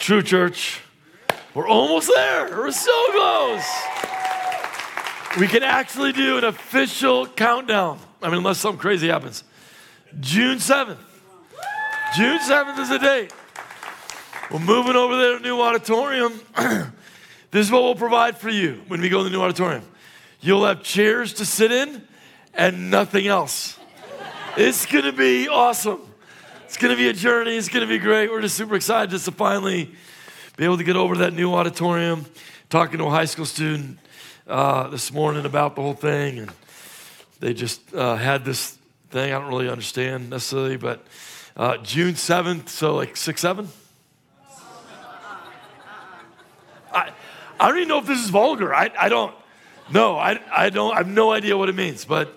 True Church. We're almost there. We're so close. We can actually do an official countdown. I mean, unless something crazy happens. June 7th. June 7th is the date. We're moving over there to the new auditorium. This is what we'll provide for you when we go to the new auditorium. You'll have chairs to sit in and nothing else. It's going to be awesome. It's going to be a journey. It's going to be great. We're just super excited just to finally be able to get over to that new auditorium. Talking to a high school student this morning about the whole thing, and they just had this thing I don't really understand necessarily, but June 7th, so like 6, 7? I don't even know if this is vulgar. I don't know. I don't. I have no idea what it means, but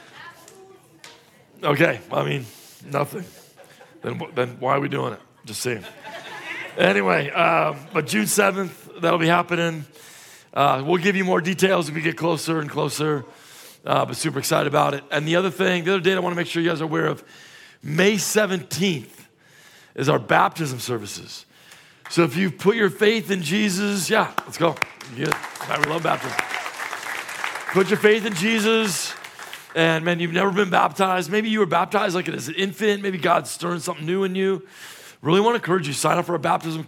okay. I mean, nothing. Then why are we doing it? Just saying. Anyway, but June 7th, that'll be happening. We'll give you more details as we get closer and closer, but super excited about it. And the other date I want to make sure you guys are aware of, May 17th is our baptism services. So if you put your faith in Jesus, yeah, let's go. Good. We love baptism. Put your faith in Jesus, and man, you've never been baptized. Maybe you were baptized like as an infant. Maybe God's stirring something new in you. Really want to encourage you, sign up for a baptism,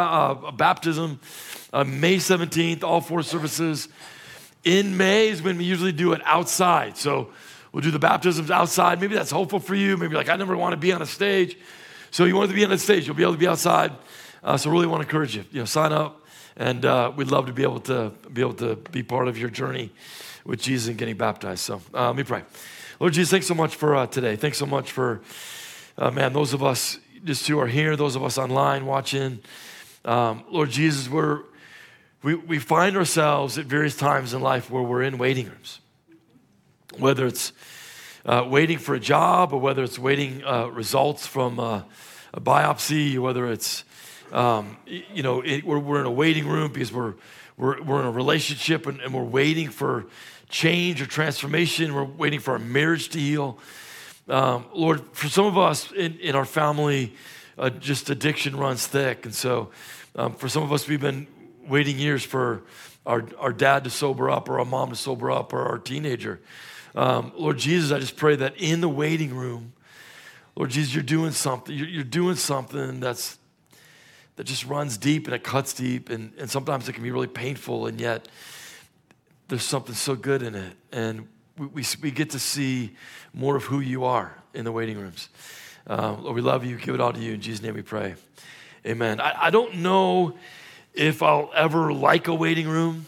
May 17th, all 4 services. In May is when we usually do it outside. So we'll do the baptisms outside. Maybe that's hopeful for you. Maybe like, I never want to be on a stage. So you want to be on a stage, you'll be able to be outside. So really want to encourage you, sign up. And we'd love to be able to be part of your journey with Jesus and getting baptized. So let me pray. Lord Jesus, thanks so much for today. Thanks so much for, those of us just who are here, those of us online watching. Lord Jesus, we find ourselves at various times in life where we're in waiting rooms. Whether it's waiting for a job, or whether it's waiting results from a biopsy, or whether it's we're in a waiting room because we're in a relationship and we're waiting for change or transformation. We're waiting for our marriage to heal. Lord, for some of us in our family, just addiction runs thick. And so for some of us, we've been waiting years for our dad to sober up, or our mom to sober up, or our teenager. Lord Jesus, I just pray that in the waiting room, Lord Jesus, you're doing something. You're doing something that just runs deep and it cuts deep. And sometimes it can be really painful, and yet there's something so good in it. And we get to see more of who you are in the waiting rooms. Lord, we love you. Give it all to you. In Jesus' name we pray. Amen. I don't know if I'll ever like a waiting room.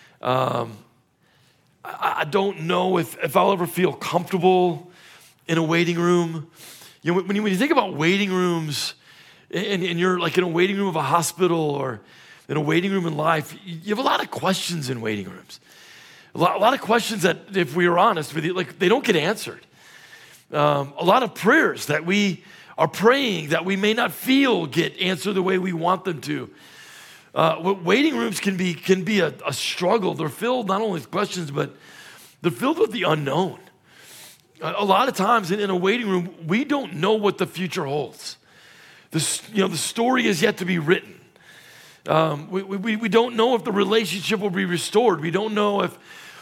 I don't know if I'll ever feel comfortable in a waiting room. When you think about waiting rooms, and you're like in a waiting room of a hospital or in a waiting room in life, you have a lot of questions in waiting rooms. A lot of questions that, if we are honest with you, like they don't get answered. A lot of prayers that we are praying that we may not feel get answered the way we want them to. Waiting rooms can be a struggle. They're filled not only with questions, but they're filled with the unknown. A lot of times in a waiting room, we don't know what the future holds. The story is yet to be written. We don't know if the relationship will be restored. We don't know if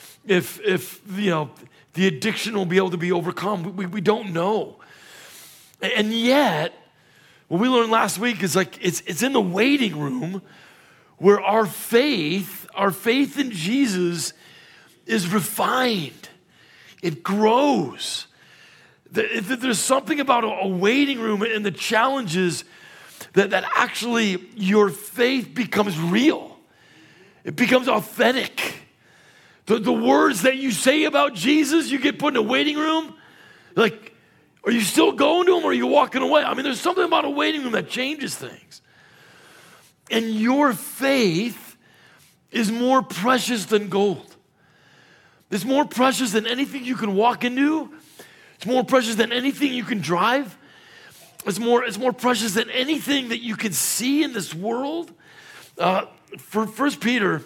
the addiction will be able to be overcome. We don't know. And yet, what we learned last week is like it's in the waiting room where our faith in Jesus is refined. It grows. There's something about a waiting room and the challenges that actually your faith becomes real. It becomes authentic. The words that you say about Jesus, you get put in a waiting room. Like, are you still going to him, or are you walking away? I mean, there's something about a waiting room that changes things. And your faith is more precious than gold. It's more precious than anything you can walk into. It's more precious than anything you can drive. It's more precious than anything that you can see in this world. For 1 Peter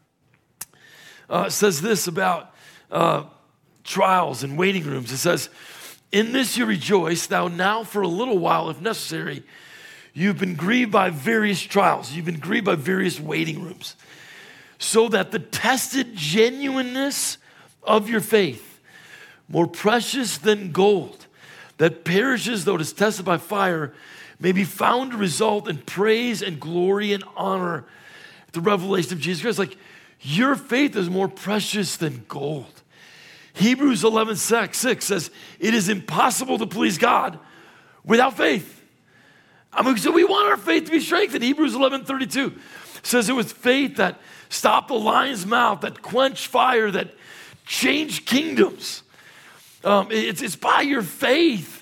says this about trials and waiting rooms. It says, "In this you rejoice, thou now for a little while, if necessary, you've been grieved by various trials. You've been grieved by various waiting rooms. So that the tested genuineness of your faith, more precious than gold, that perishes though it is tested by fire, may be found to result in praise and glory and honor at the revelation of Jesus Christ. Like, your faith is more precious than gold. Hebrews 11:6 says, it is impossible to please God without faith. So we want our faith to be strengthened. Hebrews 11:32 says it was faith that stopped the lion's mouth, that quenched fire, that changed kingdoms. It's by your faith.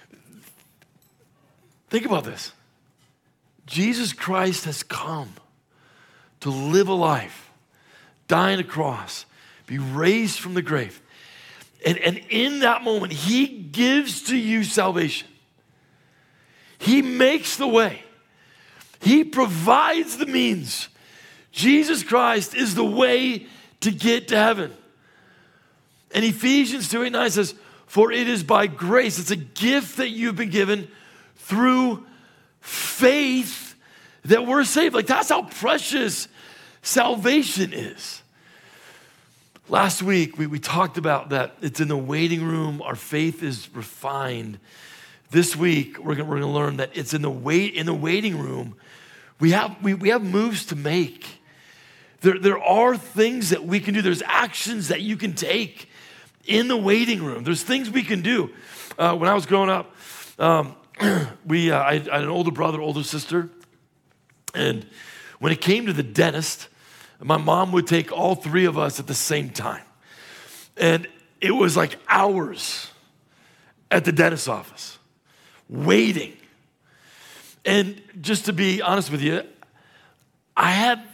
Think about this. Jesus Christ has come to live a life, die on a cross, be raised from the grave. And in that moment, he gives to you salvation. He makes the way. He provides the means. Jesus Christ is the way to get to heaven. And Ephesians 2:8-9 says, for it is by grace, it's a gift that you've been given through faith that we're saved. Like, that's how precious salvation is. Last week, we talked about that it's in the waiting room, our faith is refined. This week, we're gonna learn that it's in the waiting room, we have moves to make. There are things that we can do. There's actions that you can take in the waiting room. There's things we can do. When I was growing up, I had an older brother, older sister, and when it came to the dentist, my mom would take all three of us at the same time. And it was like hours at the dentist's office, waiting. And just to be honest with you, I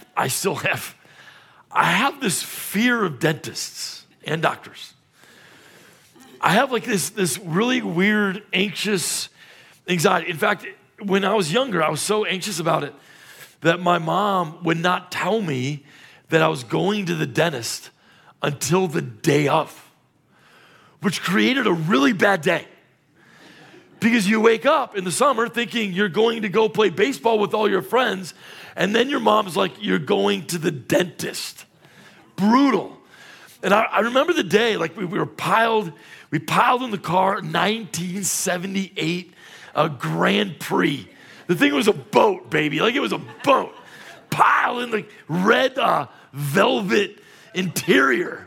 have this fear of dentists and doctors. I have like this really weird, anxious anxiety. In fact, when I was younger, I was so anxious about it that my mom would not tell me that I was going to the dentist until the day of, which created a really bad day. Because you wake up in the summer thinking you're going to go play baseball with all your friends, and then your mom's like, you're going to the dentist. Brutal. And I remember the day, like we piled in the car, 1978 Grand Prix. The thing was a boat, baby. Like, it was a boat. Piled in the red velvet interior.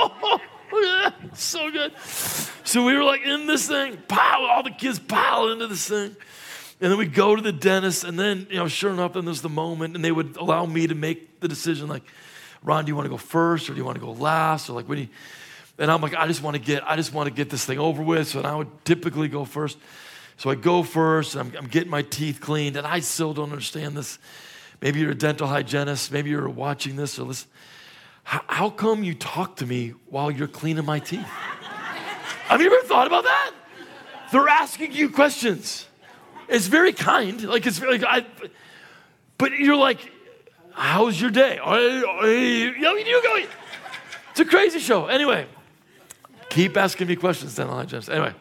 So good. So we were like in this thing, all the kids pile into this thing. And then we go to the dentist, and then, sure enough, then there's the moment, and they would allow me to make the decision, like, Ron, do you want to go first, or do you want to go last? Or like, what do you? And I'm like, I just want to get this thing over with. So I would typically go first. So I go first, and I'm getting my teeth cleaned, and I still don't understand this. Maybe you're a dental hygienist. Maybe you're watching this or listen. How come you talk to me while you're cleaning my teeth? Have you ever thought about that? They're asking you questions. It's very kind. Like, it's very, but you're like, how's your day? You go. It's a crazy show. Anyway, keep asking me questions, dental hygienist. Anyway.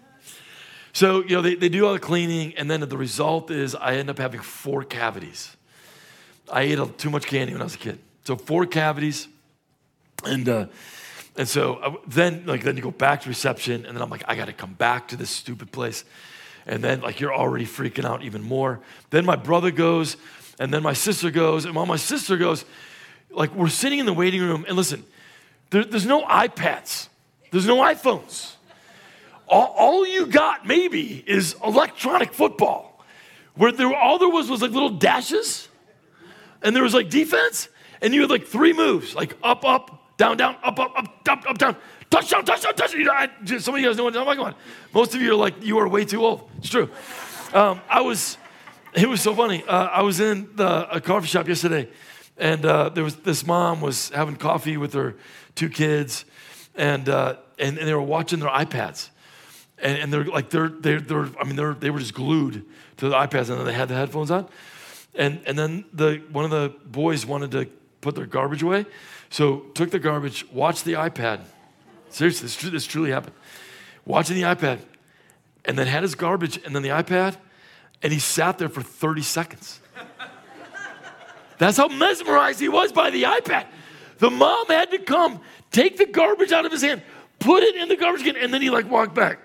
So, they do all the cleaning, and then the result is I end up having 4 cavities. I ate too much candy when I was a kid. So 4 cavities. And so then you go back to reception, and then I'm like, I got to come back to this stupid place. And then you're already freaking out even more. Then my brother goes, and then my sister goes. And while my sister goes, we're sitting in the waiting room, and listen, there's no iPads. There's no iPhones. All you got maybe is electronic football, where all there was little dashes, and there was defense, and you had 3 moves, up, down, down, up, down, touchdown, touchdown, touchdown. Some of you guys know what I'm talking about. Most of you are you are way too old. It's true. It was so funny. I was in a coffee shop yesterday, and this mom was having coffee with her 2 kids, and they were watching their iPads. And they were just glued to the iPads, and then they had the headphones on. And then one of the boys wanted to put their garbage away, so took the garbage, watched the iPad. Seriously, this truly happened. Watching the iPad, and then had his garbage, and then the iPad, And he sat there for 30 seconds. That's how mesmerized he was by the iPad. The mom had to come, take the garbage out of his hand, put it in the garbage can, and then he walked back.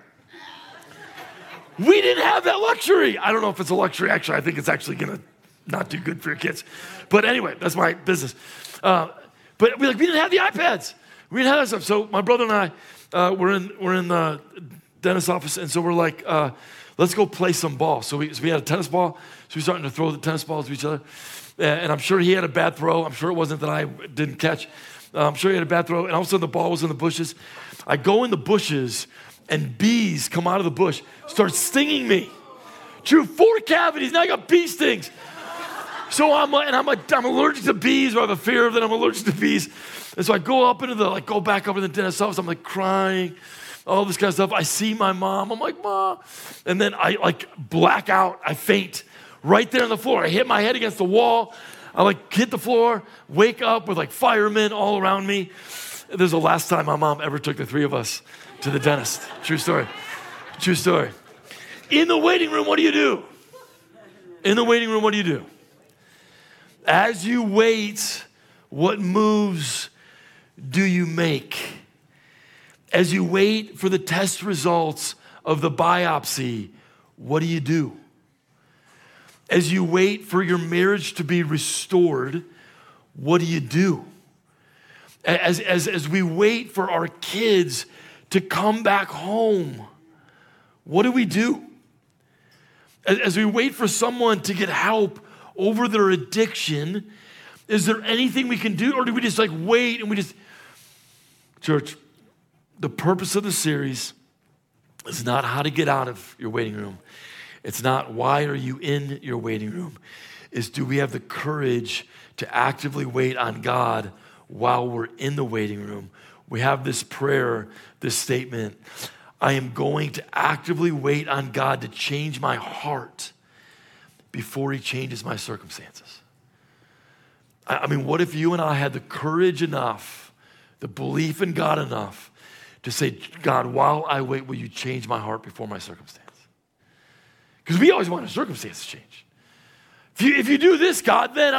We didn't have that luxury. I don't know if it's a luxury. Actually, I think it's actually going to not do good for your kids. But anyway, that's my business. But we didn't have the iPads. We didn't have that stuff. So my brother and I, we're in the dentist's office, and so we're like, let's go play some ball. So we had a tennis ball, so we're starting to throw the tennis balls to each other. And I'm sure he had a bad throw. I'm sure it wasn't that I didn't catch. I'm sure he had a bad throw. And all of a sudden, the ball was in the bushes. I go in the bushes, and bees come out of the bush, start stinging me. Drew 4 cavities. Now I got bee stings. So I'm allergic to bees, or I have a fear that I'm allergic to bees. And so I go up into go back up in the dentist's office. I'm crying, all this kind of stuff. I see my mom. I'm like, Mom. And then I black out. I faint right there on the floor. I hit my head against the wall. I hit the floor, wake up with firemen all around me. This is the last time my mom ever took the 3 of us to the dentist. True story. True story. In the waiting room, what do you do? In the waiting room, what do you do? As you wait, what moves do you make? As you wait for the test results of the biopsy, what do you do? As you wait for your marriage to be restored, what do you do? As we wait for our kids to come back home, what do we do? As we wait for someone to get help over their addiction, is there anything we can do? Or do we just wait and we just... Church, the purpose of the series is not how to get out of your waiting room. It's not why are you in your waiting room. It's do we have the courage to actively wait on God while we're in the waiting room? We have this prayer, this statement, I am going to actively wait on God to change my heart before he changes my circumstances. I mean, what if you and I had the courage enough, the belief in God enough to say, God, while I wait, will you change my heart before my circumstance? Because we always want our circumstances change. If you do this, God, then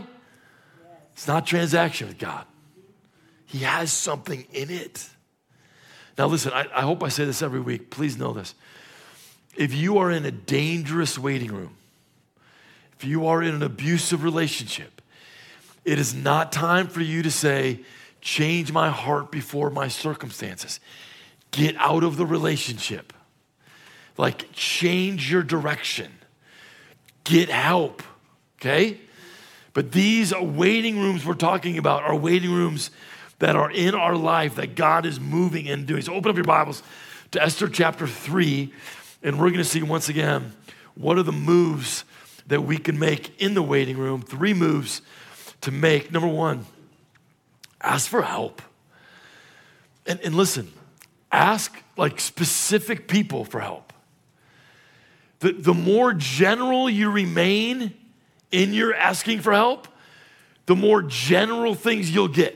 it's not transaction with God. He has something in it. Now listen, I hope I say this every week. Please know this. If you are in a dangerous waiting room, if you are in an abusive relationship, it is not time for you to say, change my heart before my circumstances. Get out of the relationship. Change your direction. Get help, okay? But these waiting rooms we're talking about are waiting rooms that are in our life that God is moving and doing. So open up your Bibles to Esther chapter 3, and we're going to see once again what are the moves that we can make in the waiting room. 3 moves to make. Number 1, ask for help. And listen, ask specific people for help. The more general you remain in your asking for help, the more general things you'll get.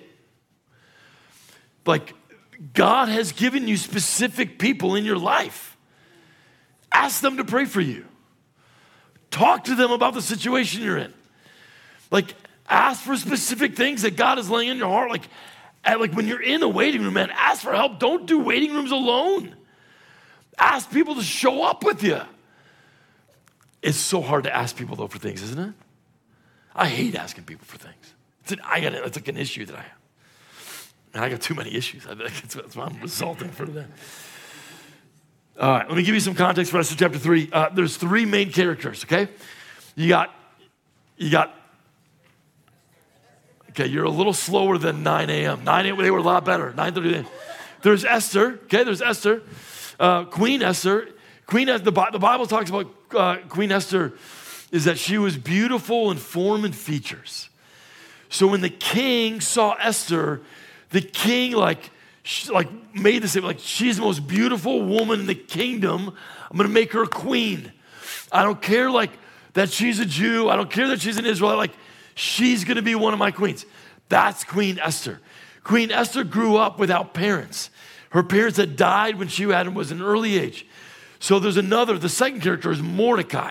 God has given you specific people in your life. Ask them to pray for you. Talk to them about the situation you're in. Ask for specific things that God is laying in your heart. When you're in the waiting room, man, ask for help. Don't do waiting rooms alone. Ask people to show up with you. It's so hard to ask people, though, for things, isn't it? I hate asking people for things. It's an issue that I have. And I got too many issues. That's why I'm resulting for that. All right, let me give you some context for Esther chapter 3. There's 3 main characters, okay? You got, okay, you're a little slower than 9 a.m. 9 a.m., they were a lot better, 9:30 a.m. There's Esther, okay? There's Esther, Queen Esther. The Bible talks about Queen Esther is that she was beautiful in form and features. So when the king saw Esther, the king made the statement, she's the most beautiful woman in the kingdom. I'm going to make her a queen. I don't care that she's a Jew. I don't care that she's an Israelite. She's going to be one of my queens. That's Queen Esther. Queen Esther grew up without parents. Her parents had died when she was an early age. So there's the second character is Mordecai.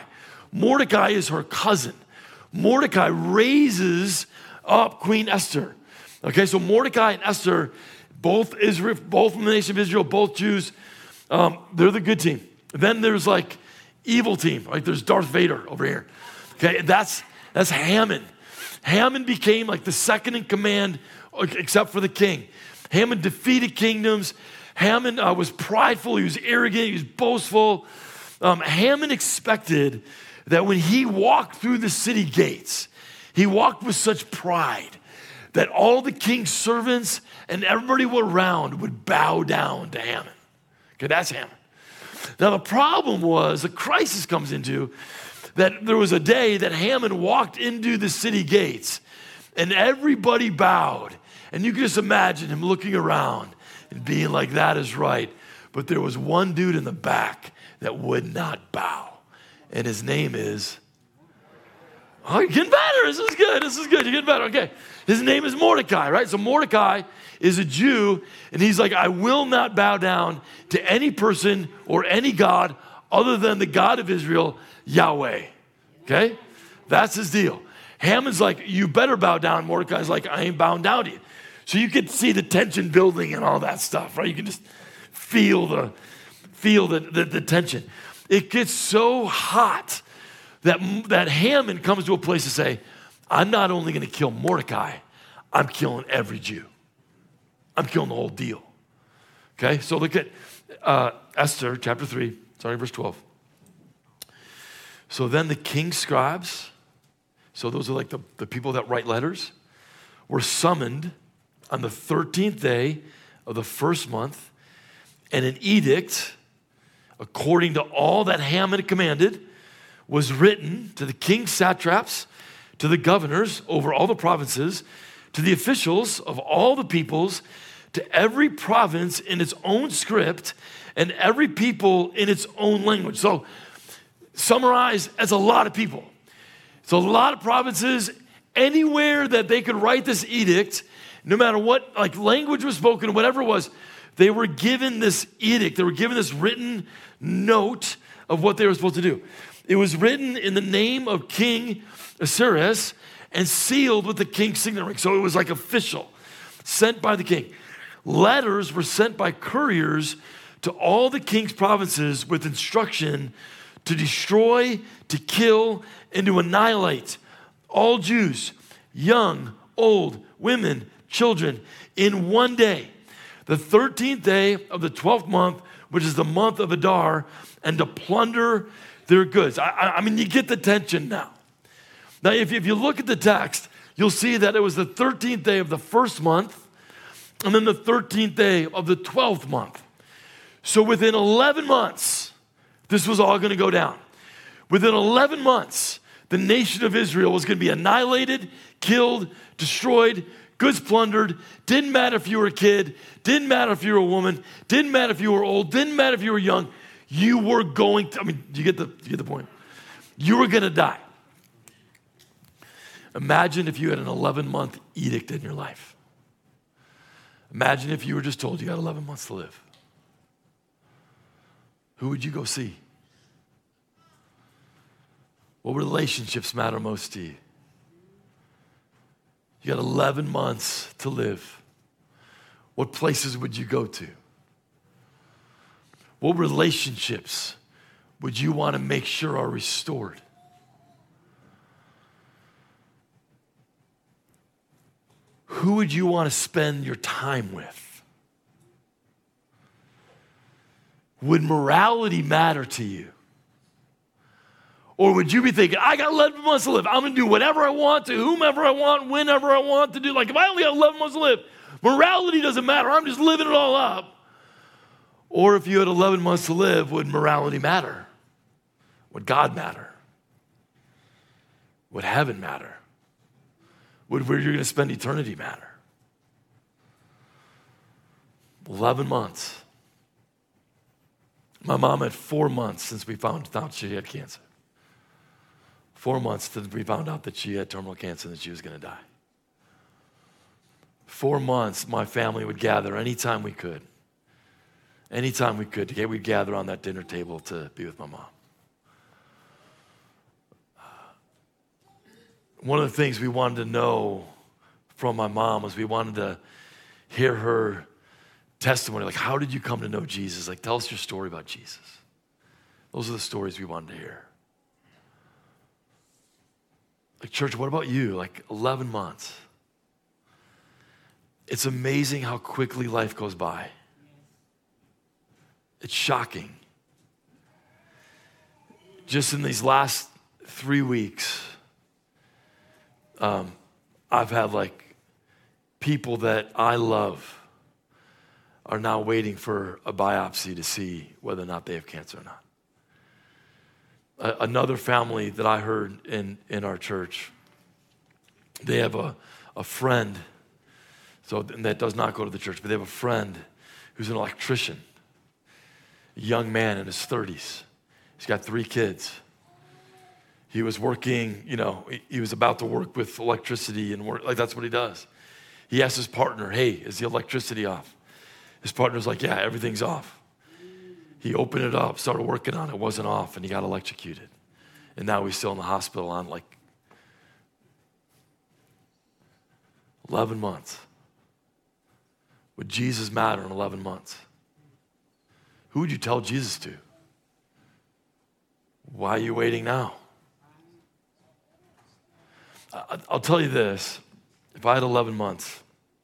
Mordecai is her cousin. Mordecai raises up Queen Esther. Okay, so Mordecai and Esther, both Israel, both from the nation of Israel, both Jews, they're the good team. Then there's like evil team, like there's Darth Vader over here. Okay, that's Haman. Haman became like the second in command, except for the king. Haman defeated kingdoms. Haman was prideful, he was arrogant, he was boastful. Haman expected that when he walked through the city gates, he walked with such pride that all the king's servants and everybody around would bow down to Haman. Okay, that's Haman. Now the problem was, the crisis comes into, that there was a day that Haman walked into the city gates and everybody bowed. And you can just imagine him looking around and being like, that is right. But there was one dude in the back that would not bow. And his name is, oh, you're getting better. This is good. You're getting better. Okay. His name is Mordecai, right? So Mordecai is a Jew, and he's like, I will not bow down to any person or any God other than the God of Israel, Yahweh. Okay? That's his deal. Haman's like, you better bow down. Mordecai's like, I ain't bowing down to you. So you could see the tension building and all that stuff, right? You can just feel the tension. It gets so hot that Haman comes to a place to say, I'm not only going to kill Mordecai, I'm killing every Jew. I'm killing the whole deal. Okay, so look at Esther chapter 3, verse 12. So then the king's scribes, so those are like the people that write letters, were summoned on the 13th day of the first month, and an edict, according to all that Haman had commanded, was written to the king's satraps, to the governors over all the provinces, to the officials of all the peoples, to every province in its own script, and every people in its own language. So, summarize, that's a lot of people. It's a lot of provinces. Anywhere that they could write this edict, no matter what like language was spoken, whatever it was, they were given this edict. They were given this written note of what they were supposed to do. It was written in the name of King Ahasuerus and sealed with the king's signet ring. So it was like official, sent by the king. Letters were sent by couriers to all the king's provinces with instruction to destroy, to kill, and to annihilate all Jews, young, old, women, children, in one day, the 13th day of the 12th month, which is the month of Adar, and to plunder their goods. I mean, you get the tension now. Now, if you look at the text, you'll see that it was the 13th day of the first month, and then the 13th day of the 12th month. So within 11 months, this was all going to go down. Within 11 months, the nation of Israel was going to be annihilated, killed, destroyed, goods plundered. Didn't matter if you were a kid, didn't matter if you were a woman, didn't matter if you were old, didn't matter if you were young. You were going to, do you get the point? You were going to die. Imagine if you had an 11-month edict in your life. Imagine if you were just told you had 11 months to live. Who would you go see? What relationships matter most to you? You got 11 months to live. What places would you go to? What relationships would you want to make sure are restored? Who would you want to spend your time with? Would morality matter to you? Or would you be thinking, I got 11 months to live. I'm going to do whatever I want to, whomever I want, whenever I want to do. Like, if I only got 11 months to live, morality doesn't matter. I'm just living it all up. Or if you had 11 months to live, would morality matter? Would God matter? Would heaven matter? Would where you're going to spend eternity matter? 11 months. My mom had 4 months since we found out she had cancer. 4 months since we found out that she had terminal cancer and that she was going to die. 4 months, my family would gather anytime we could. Anytime we could, we'd gather on that dinner table to be with my mom. one of the things we wanted to know from my mom was we wanted to hear her testimony. Like, how did you come to know Jesus? Like, tell us your story about Jesus. Those are the stories we wanted to hear. Like, church, what about you? Like, 11 months. It's amazing how quickly life goes by. It's shocking. Just in these last 3 weeks, I've had like people that I love are now waiting for a biopsy to see whether or not they have cancer or not. Another family that I heard in our church, they have a friend, and that does not go to the church, but they have a friend who's an electrician, a young man in his 30s. He's got 3 kids. He was working, he was about to work with electricity and work, like that's what he does. He asked his partner, hey, is the electricity off? His partner's like, yeah, everything's off. He opened it up, started working on it, wasn't off, and he got electrocuted. And now he's still in the hospital on like 11 months. Would Jesus matter in 11 months? Who would you tell Jesus to? Why are you waiting now? I'll tell you this. If I had 11 months,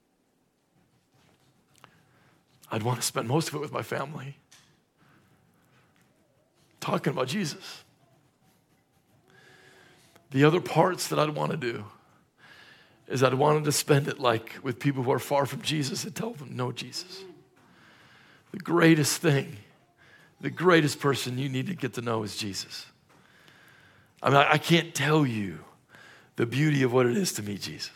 I'd want to spend most of it with my family, talking about Jesus. The other parts that I'd want to do is I'd want to spend it like with people who are far from Jesus and tell them, know Jesus. The greatest thing, the greatest person you need to get to know is Jesus. I mean, I can't tell you the beauty of what it is to meet Jesus.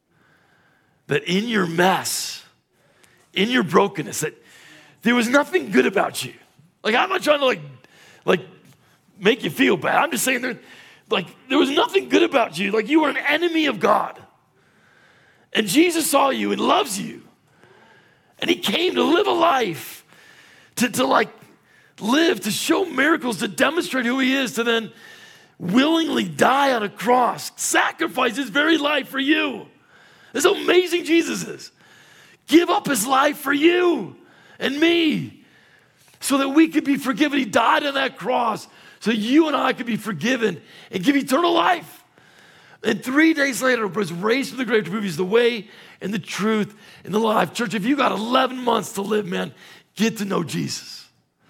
That in your mess, in your brokenness, that there was nothing good about you. Like, I'm not trying to like make you feel bad. I'm just saying there was nothing good about you. Like, you were an enemy of God. And Jesus saw you and loves you. And he came to live a life, to live, to show miracles, to demonstrate who he is, to then willingly die on a cross, sacrifice his very life for you. That's how amazing Jesus is. Give up his life for you and me so that we could be forgiven. He died on that cross so you and I could be forgiven and give eternal life. And 3 days later, was raised from the grave to prove he's the way and the truth and the life. Church, if you got 11 months to live, man, get to know Jesus.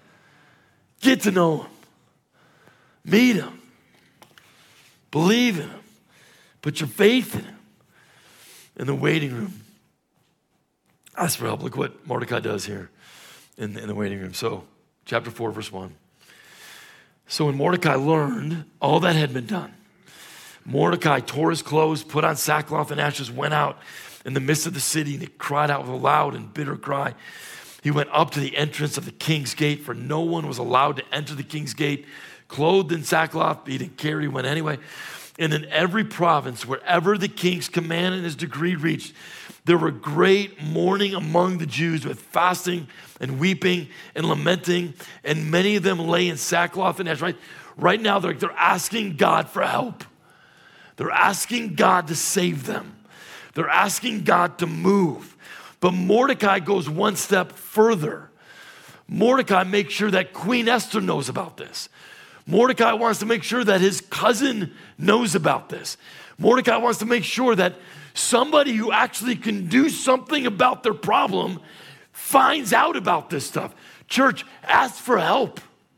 Get to know him. Meet him. Believe in him. Put your faith in him. In the waiting room. Ask for help. Look what Mordecai does here in the waiting room. So, chapter 4, verse 1. So when Mordecai learned all that had been done, Mordecai tore his clothes, put on sackcloth and ashes, went out in the midst of the city, and he cried out with a loud and bitter cry. He went up to the entrance of the king's gate, for no one was allowed to enter the king's gate, clothed in sackcloth. He didn't care, he went anyway. And in every province, wherever the king's command and his decree reached, there were great mourning among the Jews with fasting and weeping and lamenting, and many of them lay in sackcloth and ashes. Right now, they're asking God for help. They're asking God to save them. They're asking God to move. But Mordecai goes one step further. Mordecai makes sure that Queen Esther knows about this. Mordecai wants to make sure that his cousin knows about this. Mordecai wants to make sure that somebody who actually can do something about their problem finds out about this stuff. Church, ask for help.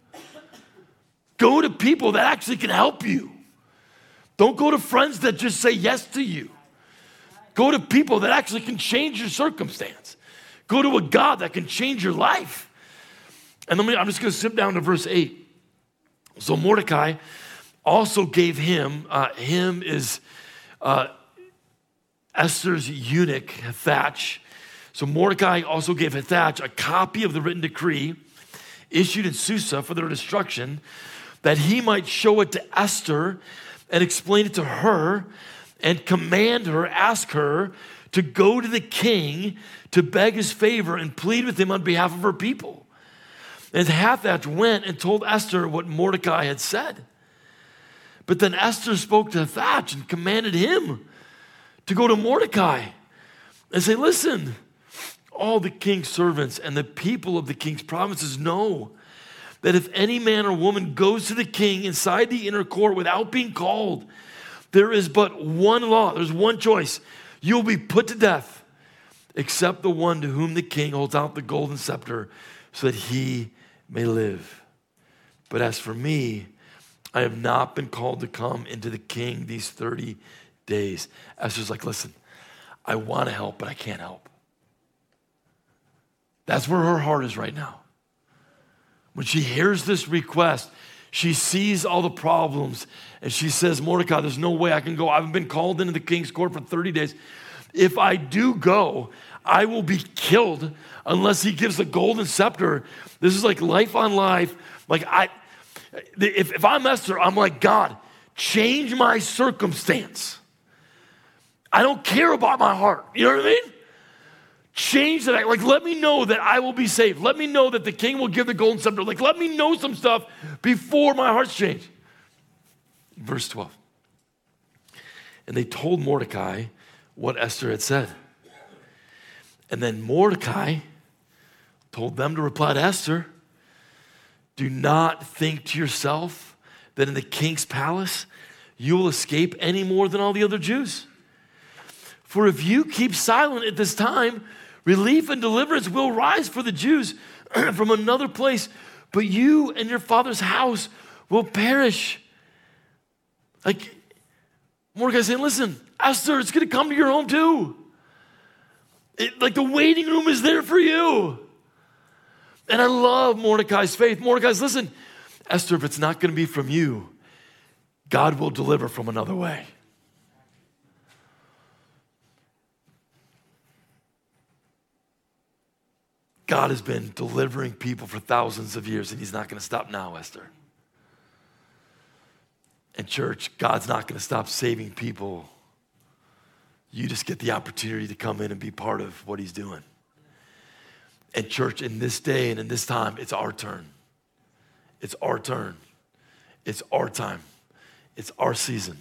Go to people that actually can help you. Don't go to friends that just say yes to you. Go to people that actually can change your circumstance. Go to a God that can change your life. And I'm just going to skip down to verse 8. So Mordecai also gave him is Esther's eunuch, Hathach. So Mordecai also gave Hathach a copy of the written decree issued in Susa for their destruction, that he might show it to Esther and explain it to her and command her, ask her to go to the king to beg his favor and plead with him on behalf of her people. And Hathach went and told Esther what Mordecai had said. But then Esther spoke to Hathach and commanded him to go to Mordecai and say, listen, all the king's servants and the people of the king's provinces know that if any man or woman goes to the king inside the inner court without being called, there is but one law, there's one choice. You'll be put to death, except the one to whom the king holds out the golden scepter so that he may live. But as for me, I have not been called to come into the king these 30 days. Esther's like, listen, I want to help, but I can't help. That's where her heart is right now. When she hears this request, she sees all the problems and she says, Mordecai, there's no way I can go. I haven't been called into the king's court for 30 days. If I do go, I will be killed unless he gives the golden scepter. This is like life on life. Like if I'm Esther, I'm like, God, change my circumstance. I don't care about my heart. You know what I mean? Change that. Like, let me know that I will be saved. Let me know that the king will give the golden scepter. Like, let me know some stuff before my heart's changed. Verse 12. And they told Mordecai what Esther had said. And then Mordecai told them to reply to Esther, do not think to yourself that in the king's palace you will escape any more than all the other Jews. For if you keep silent at this time, relief and deliverance will rise for the Jews from another place, but you and your father's house will perish. Like, Mordecai's saying, listen, Esther, it's going to come to your home too. Like the waiting room is there for you. And I love Mordecai's faith. Mordecai's, listen, Esther, if it's not going to be from you, God will deliver from another way. God has been delivering people for thousands of years, and he's not going to stop now, Esther. And church, God's not going to stop saving people. You just get the opportunity to come in and be part of what he's doing. And church, in this day and in this time, it's our turn. It's our turn. It's our time. It's our season.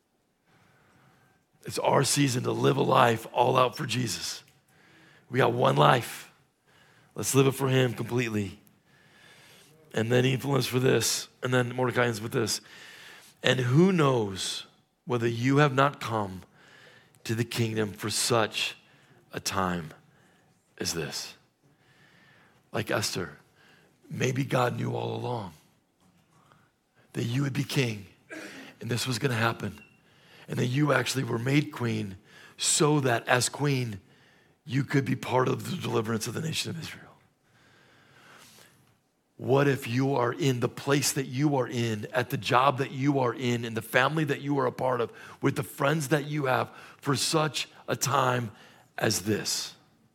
It's our season to live a life all out for Jesus. We got one life. Let's live it for him completely. And then he influenced for this. And then Mordecai ends with this. And who knows whether you have not come to the kingdom for such a time as this. Like Esther, maybe God knew all along that you would be king and this was going to happen. And that you actually were made queen so that as queen, you could be part of the deliverance of the nation of Israel. What if you are in the place that you are in, at the job that you are in the family that you are a part of, with the friends that you have for such a time as this?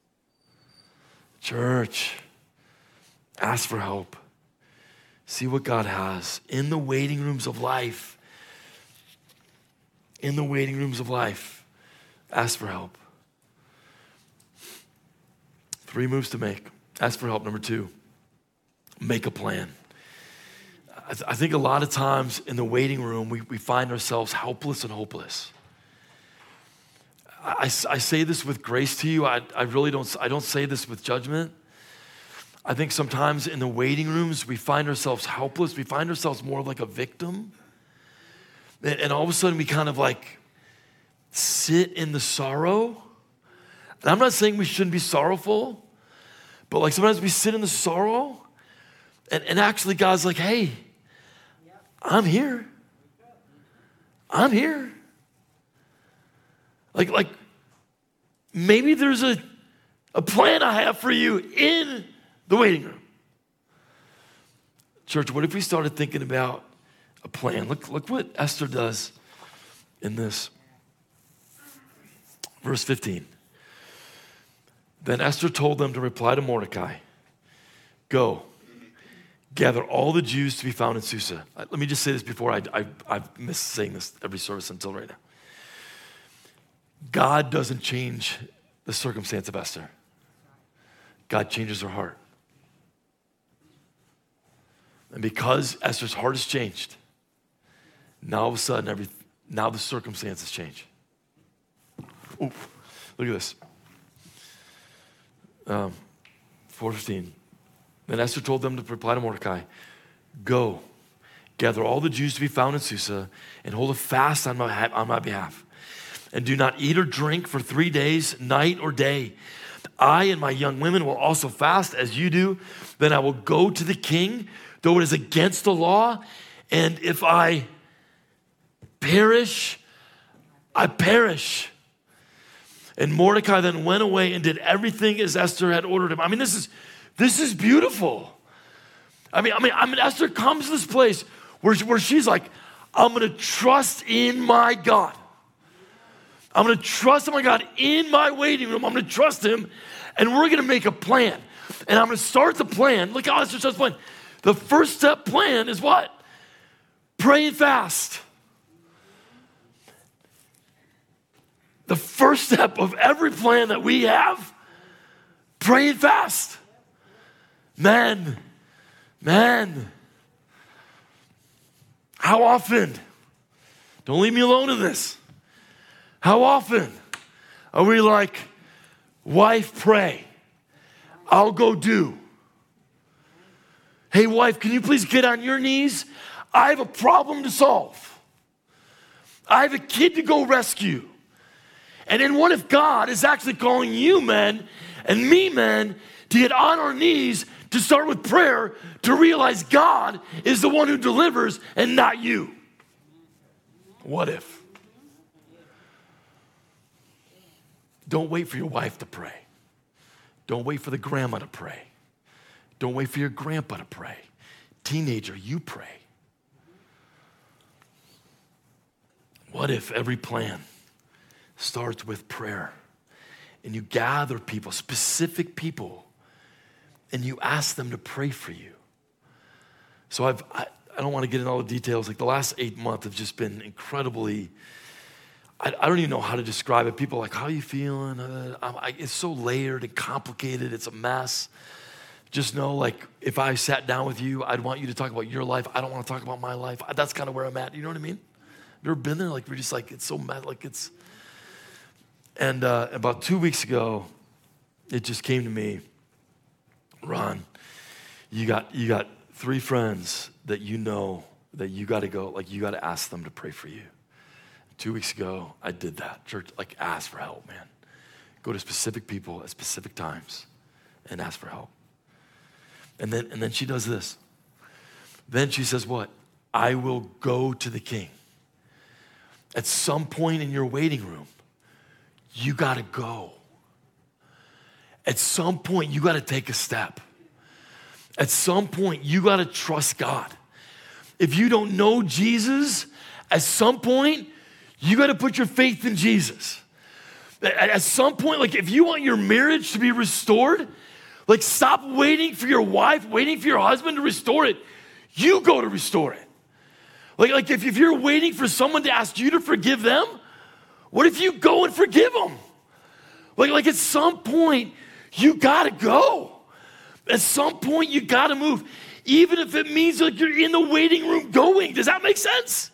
Church, ask for help. See what God has in the waiting rooms of life. In the waiting rooms of life, ask for help. 3 moves to make. Ask for help. Number 2, make a plan. I think a lot of times in the waiting room, we find ourselves helpless and hopeless. I say this with grace to you. I don't say this with judgment. I think sometimes in the waiting rooms, we find ourselves helpless. We find ourselves more like a victim. And all of a sudden, we kind of like sit in the sorrow. And I'm not saying we shouldn't be sorrowful, but like sometimes we sit in the sorrow. And actually, God's like, hey, I'm here. I'm here. Like maybe there's a plan I have for you in the waiting room. Church, what if we started thinking about a plan? Look what Esther does in this. Verse 15. Then Esther told them to reply to Mordecai, go, gather all the Jews to be found in Susa. Let me just say this before I've missed saying this every service until right now. God doesn't change the circumstance of Esther. God changes her heart. And because Esther's heart has changed, Now all of a sudden, now the circumstances change. Ooh, look at this. 4:15. Then Esther told them to reply to Mordecai, go, gather all the Jews to be found in Susa and hold a fast on my behalf. And do not eat or drink for 3 days, night or day. I and my young women will also fast as you do. Then I will go to the king, though it is against the law. And if I perish, I perish. And Mordecai then went away and did everything as Esther had ordered him. I mean, this is beautiful. I mean, Esther comes to this place where she's like, I'm going to trust in my God. I'm going to trust in my God in my waiting room. I'm going to trust him, and we're going to make a plan. And I'm going to start the plan. Look how Esther starts the plan. The first step plan is what? Pray and fast. The first step of every plan that we have, pray and fast. Man, how often, don't leave me alone in this, how often are we like, wife, pray, I'll go do. Hey, wife, can you please get on your knees? I have a problem to solve. I have a kid to go rescue. And then what if God is actually calling you men and me men to get on our knees to start with prayer to realize God is the one who delivers and not you? What if? Don't wait for your wife to pray. Don't wait for the grandma to pray. Don't wait for your grandpa to pray. Teenager, you pray. What if every plan starts with prayer and you gather people, specific people, and you ask them to pray for you? So I don't want to get into all the details. Like the last 8 months have just been incredibly, I don't even know how to describe it. People are like, how are you feeling? It's so layered and complicated. It's a mess. Just know, like, if I sat down with you, I'd want you to talk about your life. I don't want to talk about my life. That's kind of where I'm at. You know what I mean? You ever been there? Like, we're just like, it's so mad. Like, it's... And about 2 weeks ago, it just came to me, Ron, you got 3 friends that you know that you got to go, like you got to ask them to pray for you. 2 weeks ago, I did that. Church, like ask for help, man. Go to specific people at specific times and ask for help. And then she does this. Then she says what? I will go to the king. At some point in your waiting room, you got to go. At some point, you got to take a step. At some point, you got to trust God. If you don't know Jesus, at some point, you got to put your faith in Jesus. At some point, like if you want your marriage to be restored, like stop waiting for your wife, waiting for your husband to restore it. You go to restore it. Like if you're waiting for someone to ask you to forgive them, what if you go and forgive them? Like at some point, you gotta go. At some point, you gotta move. Even if it means like you're in the waiting room going. Does that make sense?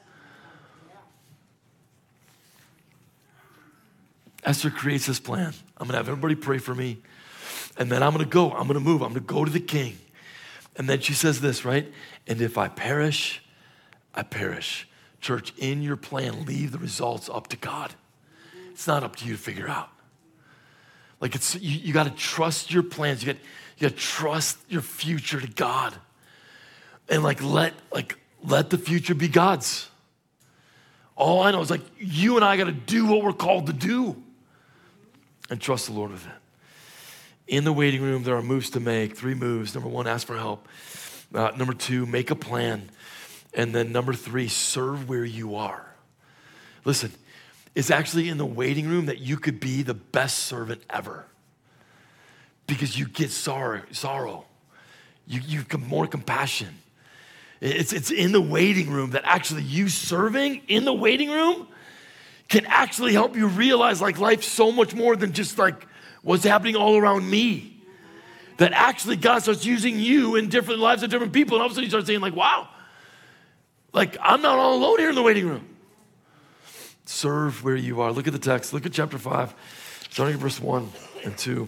Esther creates this plan. I'm gonna have everybody pray for me. And then I'm gonna go, I'm gonna move, I'm gonna go to the king. And then she says this, right? And if I perish, I perish. Church, in your plan, leave the results up to God. It's not up to you to figure out. Like it's you got to trust your plans. You got to trust your future to God, and let the future be God's. All I know is like you and I got to do what we're called to do, and trust the Lord with it. In the waiting room, there are moves to make. 3 moves. Number 1, ask for help. Number 2, make a plan. And then number 3, serve where you are. Listen, it's actually in the waiting room that you could be the best servant ever. Because you get sorrow. You get more compassion. It's in the waiting room that actually you serving in the waiting room can actually help you realize like life's so much more than just like what's happening all around me. That actually God starts using you in different lives of different people. And all of a sudden you start saying like, wow, Like, I'm not all alone here in the waiting room. Serve where you are. Look at the text. Look at chapter 5, starting at verse 1 and 2.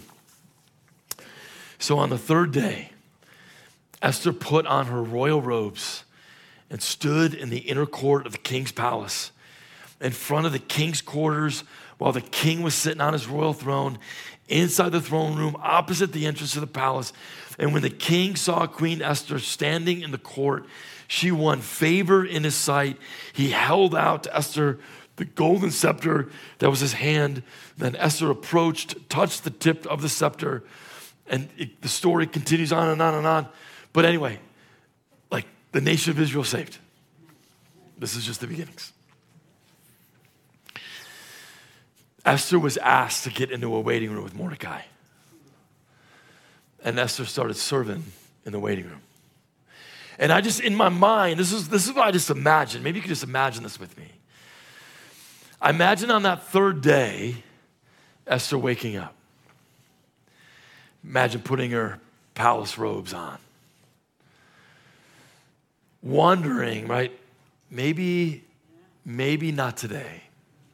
So on the third day, Esther put on her royal robes and stood in the inner court of the king's palace, in front of the king's quarters, while the king was sitting on his royal throne, inside the throne room, opposite the entrance to the palace. And when the king saw Queen Esther standing in the court, she won favor in his sight. He held out to Esther the golden scepter that was his hand. Then Esther approached, touched the tip of the scepter, and the story continues on and on and on. But anyway, like, the nation of Israel saved. This is just the beginnings. Esther was asked to get into a waiting room with Mordecai. And Esther started serving in the waiting room. And I just, in my mind, this is what I just imagined. Maybe you could just imagine this with me. I imagine on that third day, Esther waking up. Imagine putting her palace robes on. Wondering, right? Maybe not today.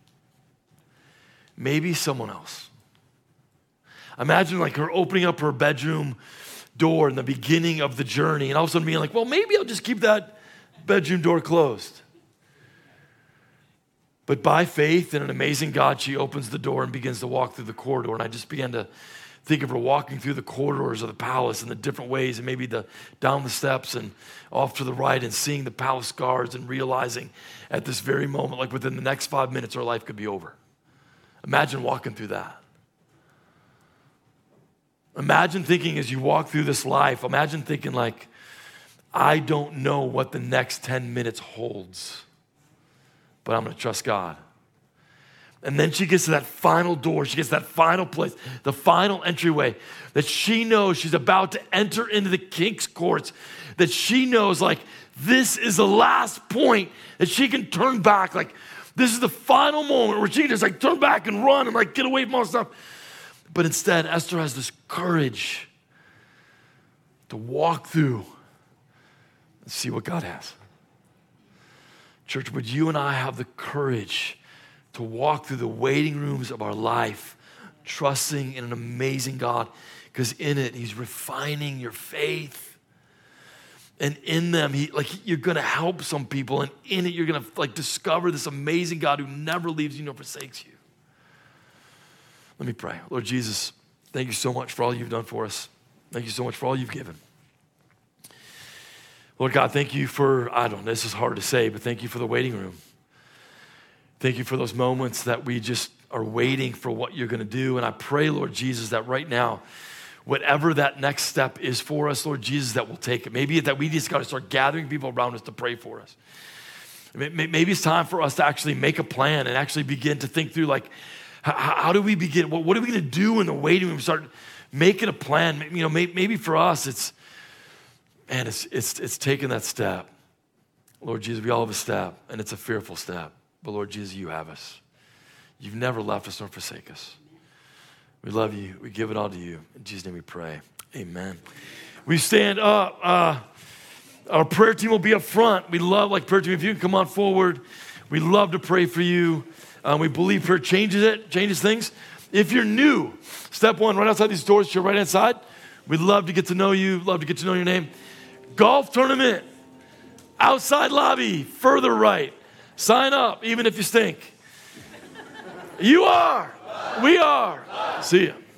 Maybe someone else. Imagine like her opening up her bedroom door in the beginning of the journey and all of a sudden being like, well, maybe I'll just keep that bedroom door closed. But by faith in an amazing God, she opens the door and begins to walk through the corridor. And I just began to think of her walking through the corridors of the palace in the different ways, and maybe down the steps and off to the right, and seeing the palace guards and realizing at this very moment, like within the next 5 minutes, her life could be over. Imagine walking through that. Imagine thinking as you walk through this life, imagine thinking like, I don't know what the next 10 minutes holds, but I'm going to trust God. And then she gets to that final door. She gets to that final place, the final entryway that she knows she's about to enter into the king's courts, that she knows like this is the last point that she can turn back. Like this is the final moment where she can just like turn back and run and like get away from all this stuff. But instead, Esther has this courage to walk through and see what God has. Church, would you and I have the courage to walk through the waiting rooms of our life, trusting in an amazing God, because in it, He's refining your faith. And in them, you're going to help some people, and in it, you're going to discover this amazing God who never leaves you nor forsakes you. Let me pray. Lord Jesus, thank you so much for all you've done for us. Thank you so much for all you've given. Lord God, thank you for, this is hard to say, but thank you for the waiting room. Thank you for those moments that we just are waiting for what you're going to do. And I pray, Lord Jesus, that right now, whatever that next step is for us, Lord Jesus, that we'll take it. Maybe that we just got to start gathering people around us to pray for us. Maybe it's time for us to actually make a plan and actually begin to think through how do we begin? What are we going to do in the waiting room? Start making a plan. Maybe for us, it's taking that step. Lord Jesus, we all have a step, and it's a fearful step. But Lord Jesus, you have us. You've never left us nor forsake us. We love you. We give it all to you. In Jesus' name we pray. Amen. We stand up. Our prayer team will be up front. We love, prayer team, if you can come on forward. We love to pray for you. We believe prayer changes things. If you're new, step one, right outside these doors to your right-hand side. We'd love to get to know you, love to get to know your name. Golf tournament, outside lobby, further right. Sign up, even if you stink. You are. We are. See ya.